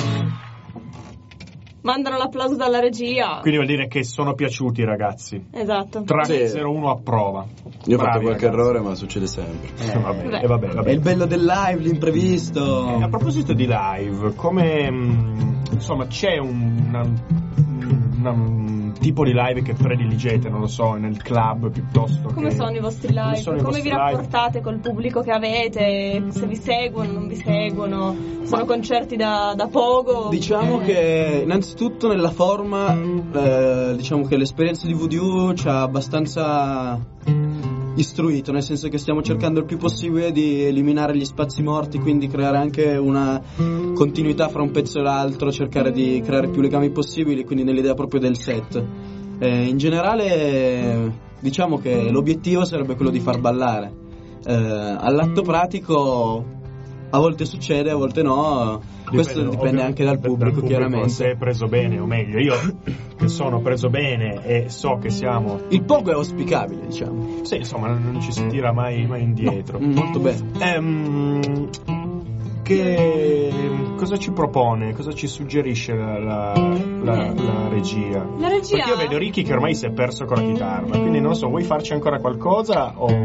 mandano l'applauso dalla regia. Quindi vuol dire che sono piaciuti i ragazzi. Esatto. Tranne Sì. 01 approva. Io ho fatto Bravi, qualche ragazzi. errore, ma succede sempre. Vabbè, vabbè. È il bello del live, l'imprevisto. A proposito di live, come insomma c'è un tipo di live che prediligete, non lo so, nel club piuttosto Come che... sono i vostri live? sono i Come vostri vi live? rapportate col pubblico che avete? Se vi seguono, non vi seguono? Sono concerti da poco? Diciamo che innanzitutto nella forma, diciamo che l'esperienza di VDU ci ha abbastanza istruito, nel senso che stiamo cercando il più possibile di eliminare gli spazi morti, quindi creare anche una continuità fra un pezzo e l'altro, cercare di creare più legami possibili, quindi nell'idea proprio del set. In generale diciamo che l'obiettivo sarebbe quello di far ballare. All'atto pratico a volte succede, a volte no, questo dipende anche dal pubblico, chiaramente. Se è preso bene o meglio, io che sono preso bene e so che siamo... Il pogo è auspicabile, diciamo. Sì, insomma, non ci si tira mai indietro. No, molto bene. Che cosa ci propone? Cosa ci suggerisce la regia? La regia? Perché io vedo Ricky che ormai si è perso con la chitarra, quindi non so, vuoi farci ancora qualcosa o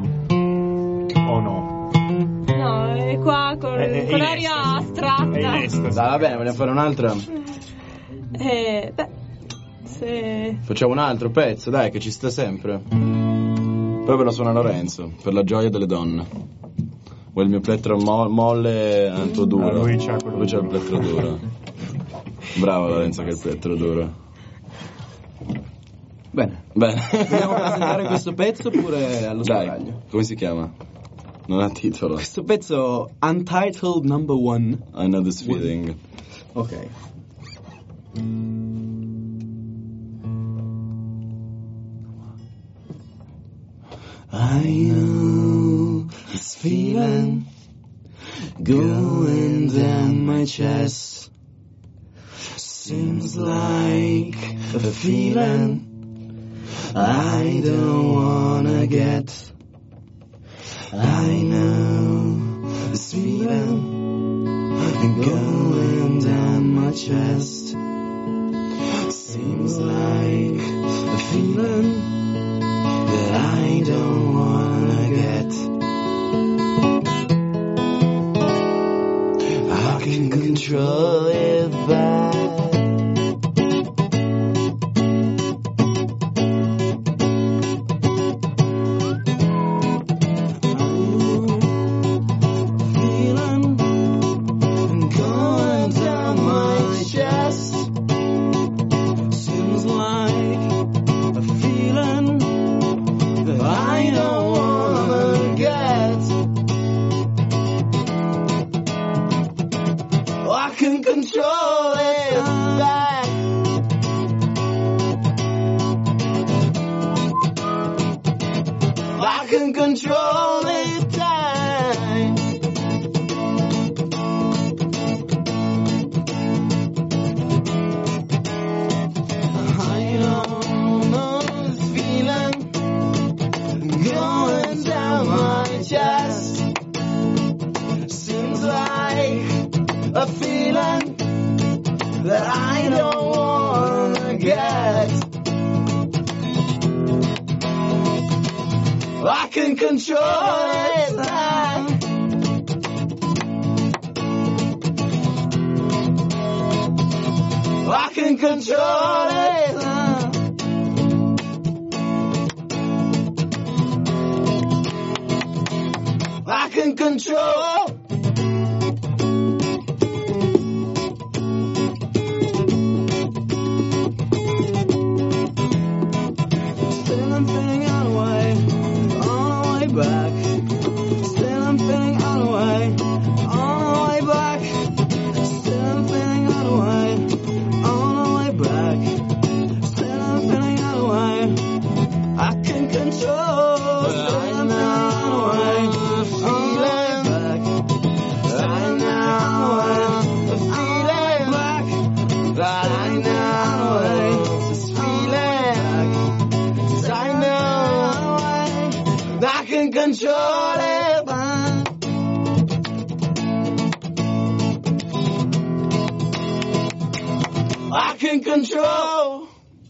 no? No, è qua con in aria estasi. astratta. È in estasi. Dai, va bene, vogliamo fare un'altra? Beh, se... Facciamo un altro pezzo, dai, che ci sta sempre. Poi ve lo suona Lorenzo, per la gioia delle donne. Vuoi il mio plettro molle e il tuo duro? Lui c'ha quello Lui c'ha il duro. plettro duro. Bravo Lorenzo che ha il plettro duro. Bene. Bene. Vogliamo presentare questo pezzo oppure allo Dai, spiraglio? come si chiama? Non ha titolo. Questo pezzo Untitled Number 1. I know this feeling. Ok. I know this feeling going down my chest. Seems like a feeling I don't wanna get. I know this feeling going down my chest. Seems like a feeling that I don't wanna get. I can control it back. Control it time. I don't know this feeling going down my chest. Seems like a feeling that I don't wanna get. I can control it now. I can control it now. I can control. Still I'm feeling out of way. Back. Still I'm feeling out of way. On the way back. Still I'm feeling out of way. On the way back. Still I'm feeling out of way. I can control. Still I'm feeling out of way. On the way back. Still I'm feeling out of way. The feeling back. That I know this feeling. Cause I know I can control it. I can control.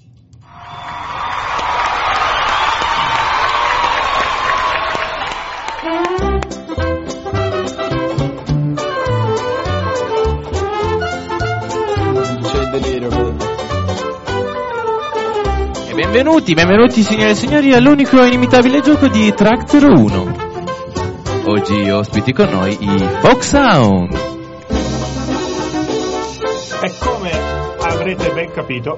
C'è il delirio. E benvenuti signore e signori all'unico e inimitabile gioco di Track 01. Oggi ospiti con noi i Foxhound. E come avrete ben capito,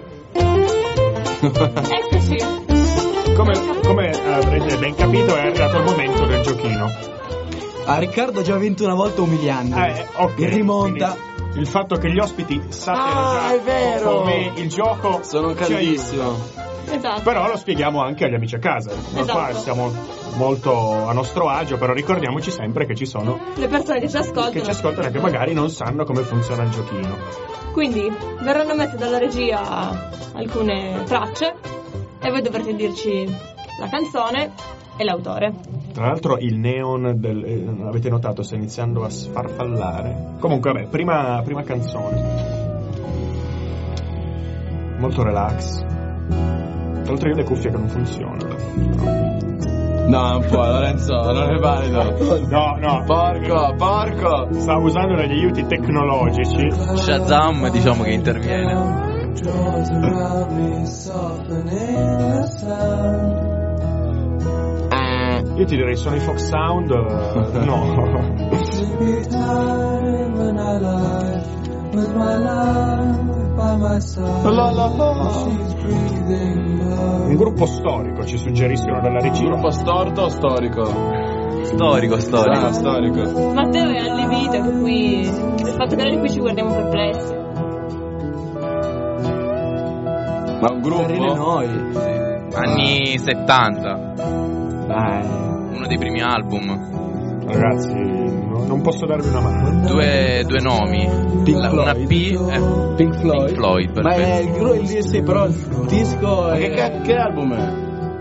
Eccoci. come avrete ben capito, è arrivato il momento del giochino. Riccardo ha già vinto una volta umiliando. Ok, Rimonta. quindi il fatto che gli ospiti sappiano già è vero. come il gioco Sono ci aiuta. caldissimo. Esatto. Però lo spieghiamo anche agli amici a casa. Noi qua Esatto. siamo molto a nostro agio, però ricordiamoci sempre che ci sono Le persone che ci ascoltano. e che magari non sanno come funziona il giochino. Quindi verranno messe dalla regia alcune tracce e voi dovrete dirci la canzone e l'autore. Tra l'altro il neon avete notato, sta iniziando a sfarfallare. Comunque vabbè, prima canzone. Molto relax. Tra l'altro io ho le cuffie che non funzionano. No, non può, Lorenzo, non è valido. No. Porco. Stavo usando degli aiuti tecnologici. Shazam, diciamo che interviene. Io ti direi sono i Foxhound. No. with my love by my side. She's breathing love. Un gruppo storico, ci suggeriscono dalla regia. Gruppo storto o storico? Storico. Ah, storico. Matteo è allibito, per cui il fatto che noi qui ci guardiamo perplessi. Ma un gruppo? Illinois. Anni 70. Dai. Uno dei primi album. Ragazzi, non posso darvi una mano. Due nomi. Una P Pink Pink Floyd. Floyd, Ma è perfetto. sì, però il disco Ma è... che album è?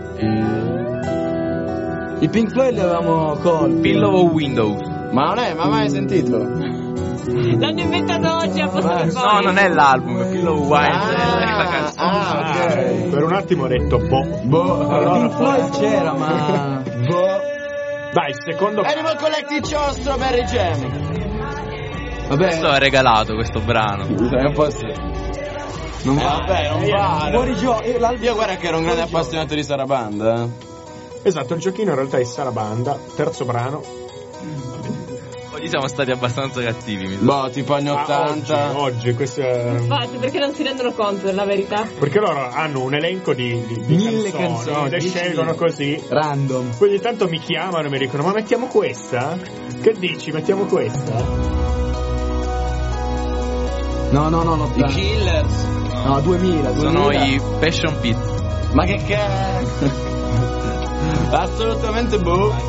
I Pink Floyd li avevamo colti. Pillow o Windows? Ma non è, ma mai sentito? L'hanno inventato oggi a posto che No, non è l'album, è Pillow Wines, è la canzone. ok. Per un attimo ho detto Pink Floyd c'era, ma... Dai, secondo Animal Collective Show Strawberry Jam. Vabbè, Questo è regalato, questo brano. È un po' sì. non Vabbè, non vale. Fuori gioco. Io guarda che ero un grande appassionato di Sarabanda. Esatto, il giochino in realtà è Sarabanda, terzo brano. Oggi siamo stati abbastanza cattivi, mi sa. Boh, tipo anni 80. Oggi questo è... Infatti, perché non si rendono conto della verità? Perché loro hanno un elenco di 1000 canzoni, canzoni, le 10.000. scelgono così. Random. Poi ogni tanto mi chiamano e mi dicono: ma mettiamo questa? Che dici, mettiamo questa? No. I Killers. No, 2000. Sono i Passion Pit. Ma che cazzo? Assolutamente boh.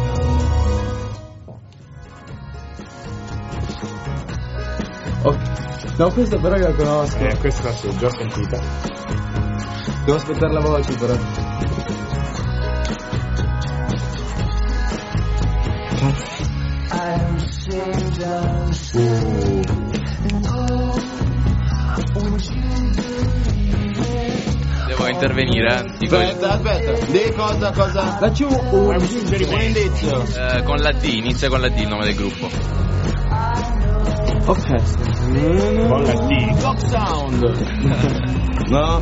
No, questa però io la conosco. Questa sì, ho già sentita. Devo aspettare la voce però. Devo intervenire, dico Aspetta. Di cosa? Facci È un suggerimento. Un indizio. con la D, inizia con la D il nome del gruppo. Ok. Con la D. Top Sound. No?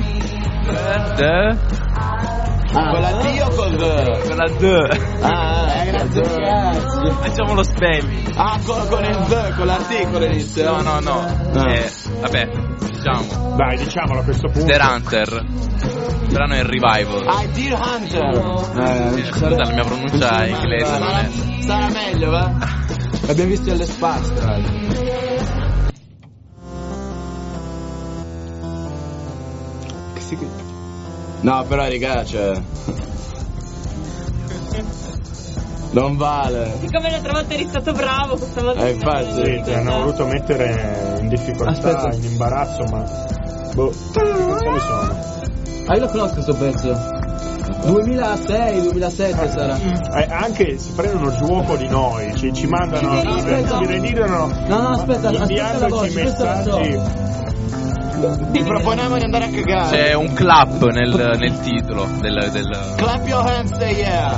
Con la D o col D? Con la D. Grazie. Facciamo lo spelling. Con il D, con l'articolo inizio. No. Ah. Vabbè, diciamo. Dai, diciamolo a questo punto. The Hunter. Il brano è il Revival. Deer Hunter. Scusa, la mia pronuncia inglese non è. Sarà meglio, va? L'abbiamo visti alle Spas, tra l'altro. No, però raga, cioè... Non vale. Siccome l'altra volta eri stato bravo, questa volta... Infatti, Sì, ti hanno voluto mettere in difficoltà, Aspetta. in imbarazzo, ma... Boh, che canzoni sono? Ah, io lo conosco sto pezzo. 2006, 2007 sarà. Anche si prendono gioco di noi, ci mandano, ci reditano No, aspetta la inviandoci voce, questa la so. messaggi. vi proponiamo di andare a cagare. C'è un clap nel titolo del Clap your hands, say yeah.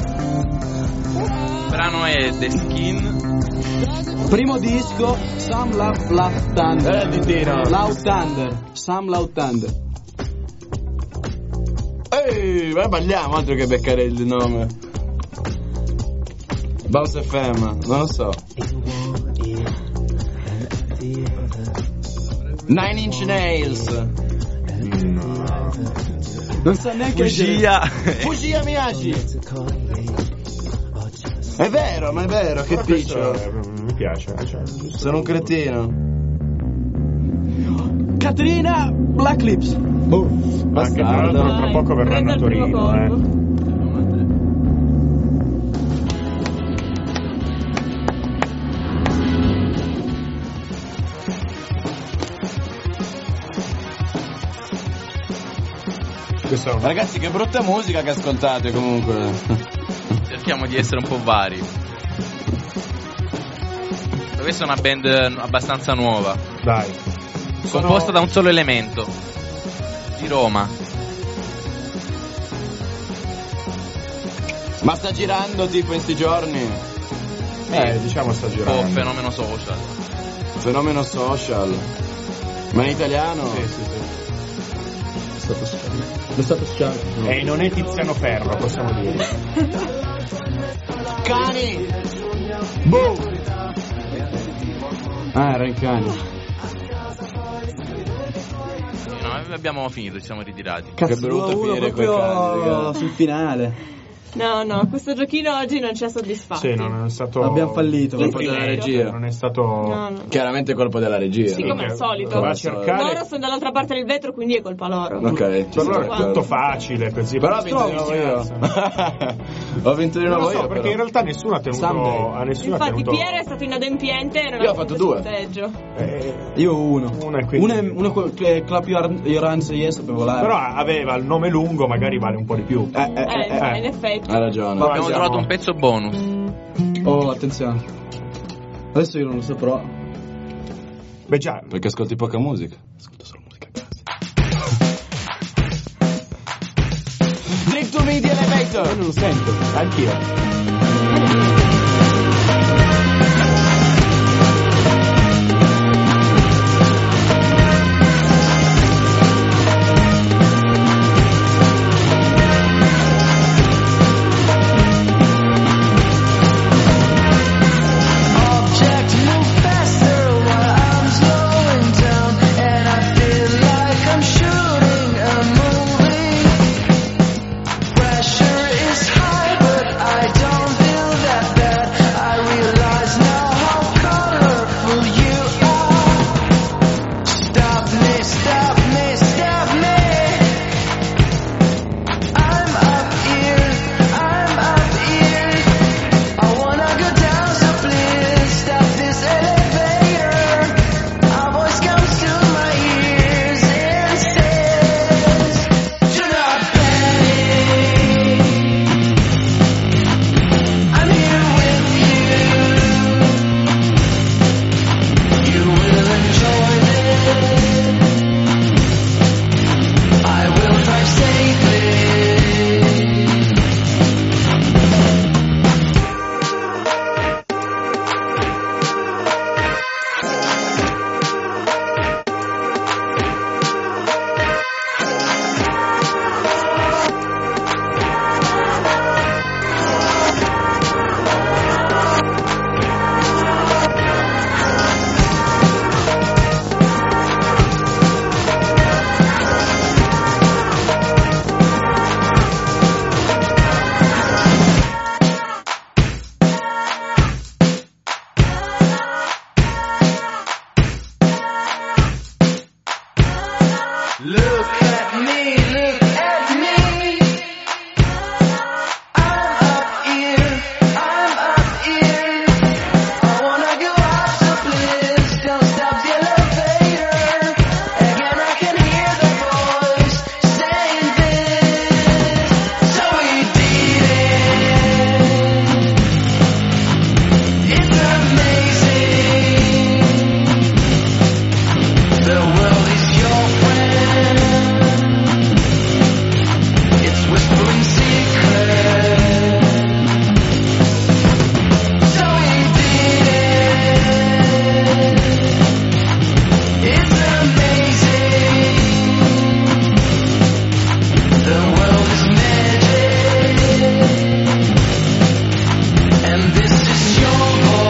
Il brano è The Skin. Primo disco, Some Loud Thunder. Di tiro. Loud Thunder. Some Loud Thunder. Ehi, ma balliamo altro che beccare il nome. Bounce FM, non lo so. Nine Inch Nails. Non sa neanche Fugia. Fugia Miyagi. È vero, ma è vero, che piccio. Mi piace, cioè, Sono un cretino. Caterina Black Lips. anche tra l'altro tra poco verranno a Torino, Questa è una... Ragazzi, che brutta musica che ascoltate comunque. Cerchiamo di essere un po' vari. Questa è una band abbastanza nuova, Dai. composta da un solo elemento, di Roma. Ma sta girando tipo in sti giorni? Diciamo sta Un po' girando. fenomeno social. Fenomeno social. Ma in italiano? Lo stato sociale. E non è Tiziano Ferro, possiamo dire. Cani! Boom! Ah, era in cani. abbiamo finito, ci siamo ritirati. Cazzo, brutto 2-1 finire quei proprio casi, sul finale. No, questo giochino oggi non ci ha soddisfatti. Sì, non è stato... Abbiamo fallito. Colpa della regia. Non è stato... No. Chiaramente colpa della regia. Sì, come al solito. Va a cercare... Loro sono dall'altra parte del vetro, quindi è colpa loro. Ok, Per loro è Quando? tutto facile così. Però ho vinto di nuovo io. Ho vinto di Non lo nuovo so, io. perché però. in realtà nessuno ha tenuto... Sunday. A nessuno ha Infatti tenuto... Piero è stato inadempiente e non Io ha ho fatto potuto 2. punteggio. Io 1. Uno e quindi- Uno che clap your hands yes per volare. Però aveva il nome lungo, magari vale un po' di più. In effetti. Hai ragione. Vabbè. Abbiamo siamo- trovato un pezzo bonus. Oh, attenzione. Adesso io non lo saprò. Beh già, Perché ascolti poca musica. Ascolto solo musica a casa. Drink to me the elevator. Io non lo sento. anch'io. Object move faster while I'm slowing down, and I feel like I'm shooting a movie. Pressure is high, but I don't feel that bad. I realize now how colorful you are. Stop me, stop me, stop me. I'm up here, I'm up here. I wanna go down, so please stop this elevator. Our voice comes to my ears and says, do not panic. I'm here with you. You will enjoy this. I will drive safely. Look at me, look at me. I'm up here, I'm up here. I wanna go up, so please don't stop the elevator. Again, I can hear the voice saying this. So we did it. It's amazing. The world is your friend. It's whispering secrets. So we did it. It's amazing. The world is magic, and this is your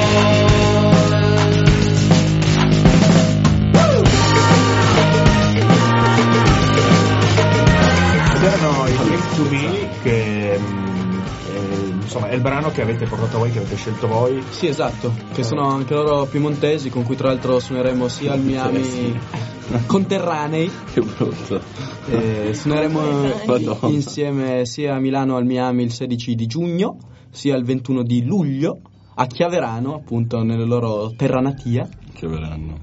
Ed erano i Drink to Me che insomma è il brano che avete portato voi, che avete scelto voi. Sì, esatto. Che sono anche loro piemontesi, con cui tra l'altro suoneremo sia al Miami conterranei. Che brutto. Suoneremo Madonna. insieme sia a Milano al Miami il 16 di giugno, sia il 21 di luglio a Chiaverano, appunto nella loro terra natia. Che verranno.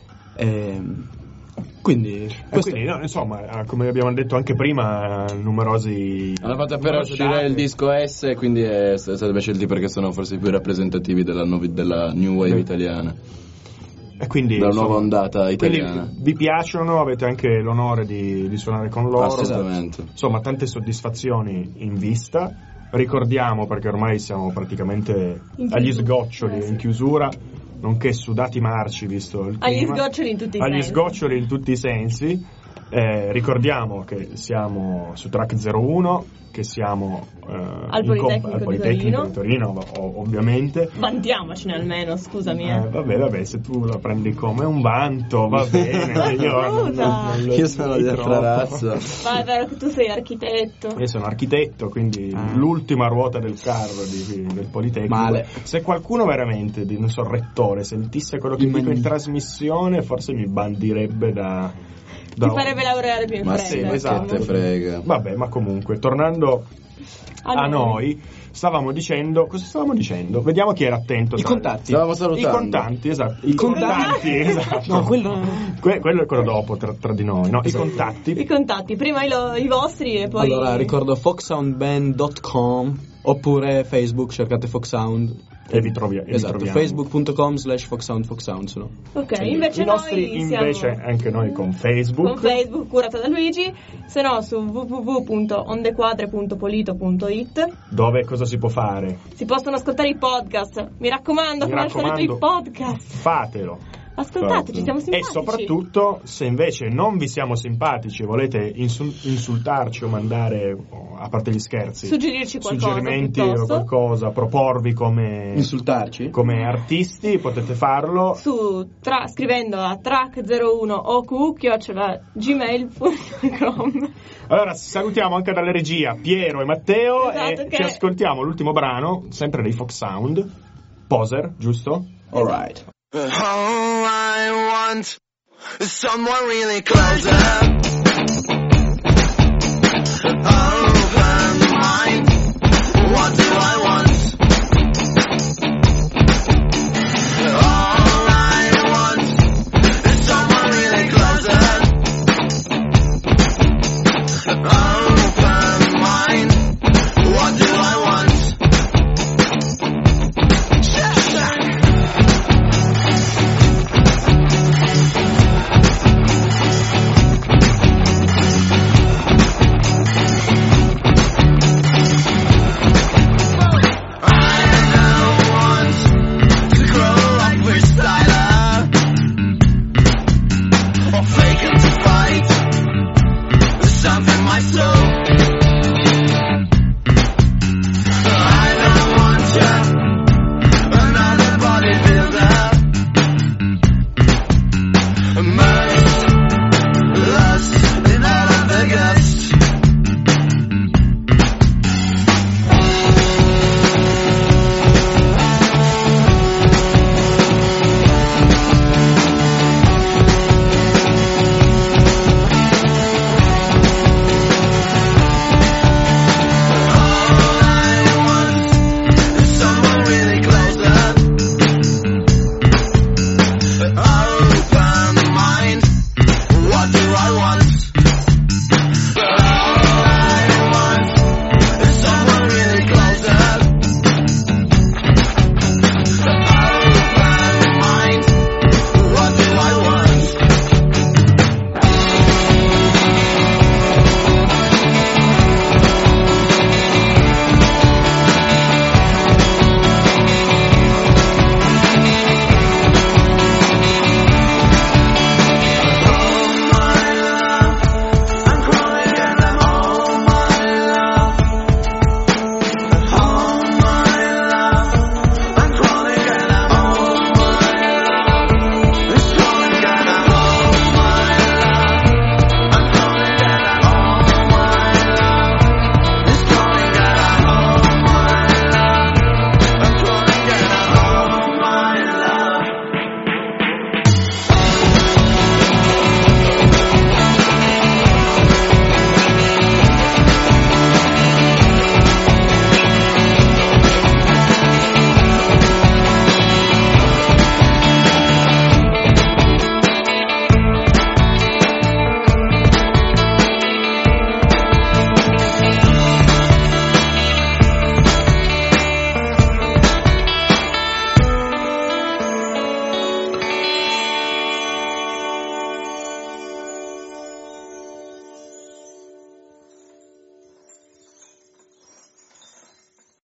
Quindi, questo Quindi, no, insomma, come abbiamo detto anche prima, numerosi... Hanno fatto appena numerose uscire date. il disco S, quindi sarebbe scelti perché sono forse i più rappresentativi della New Wave italiana. E quindi, Della insomma, nuova ondata italiana. Quindi vi piacciono, avete anche l'onore di suonare con loro. Assolutamente. Insomma, tante soddisfazioni in vista. Ricordiamo, perché ormai siamo praticamente agli sgoccioli, in chiusura, nonché sudati marci, visto il clima. Agli sgoccioli in tutti i Agli sensi. sgoccioli in tutti i sensi. Ricordiamo che siamo su Track 01, che siamo al Politecnico di Torino, ovviamente. Vantiamocene almeno, scusami. Vabbè, se tu la prendi come un vanto, va bene. Io sono di altra razza. Ma è vero che tu sei architetto. Io sono architetto, quindi l'ultima ruota del carro del Politecnico. Male. Se qualcuno veramente di un rettore sentisse quello che dico in trasmissione, forse mi bandirebbe ti farebbe laureare più in fretta. Ma sì, esatto, te frega. Vabbè, ma comunque, tornando a noi, stavamo dicendo. Cosa stavamo dicendo? Vediamo chi era attento. I contatti. Stavamo salutando. I contanti, esatto. I contanti, esatto. No, quello è quello dopo, tra di noi, no? Esatto. I contatti, prima i vostri e poi. Allora, ricordo foxsoundband.com oppure Facebook, cercate Foxsound. E vi troviamo. Esatto, facebook.com/foxsound no? Ok, invece anche noi con Facebook. Con Facebook, curata da Luigi, se no su www.ondequadre.polito.it. Dove cosa si può fare? Si possono ascoltare i podcast. Mi raccomando, come al solito i podcast. Fatelo. Ascoltateci, siamo simpatici. E soprattutto, se invece non vi siamo simpatici e volete insultarci o mandare, a parte gli scherzi, suggerirci qualcosa, suggerimenti o qualcosa, proporvi come insultarci come artisti, potete farlo scrivendo a track01oq@gmail.com. Allora salutiamo anche dalle regia Piero e Matteo, esatto, e ci ascoltiamo l'ultimo brano, sempre dei Fox Sound, Poser, giusto? Alright. All I want is someone really closer. Open mind. What do I want?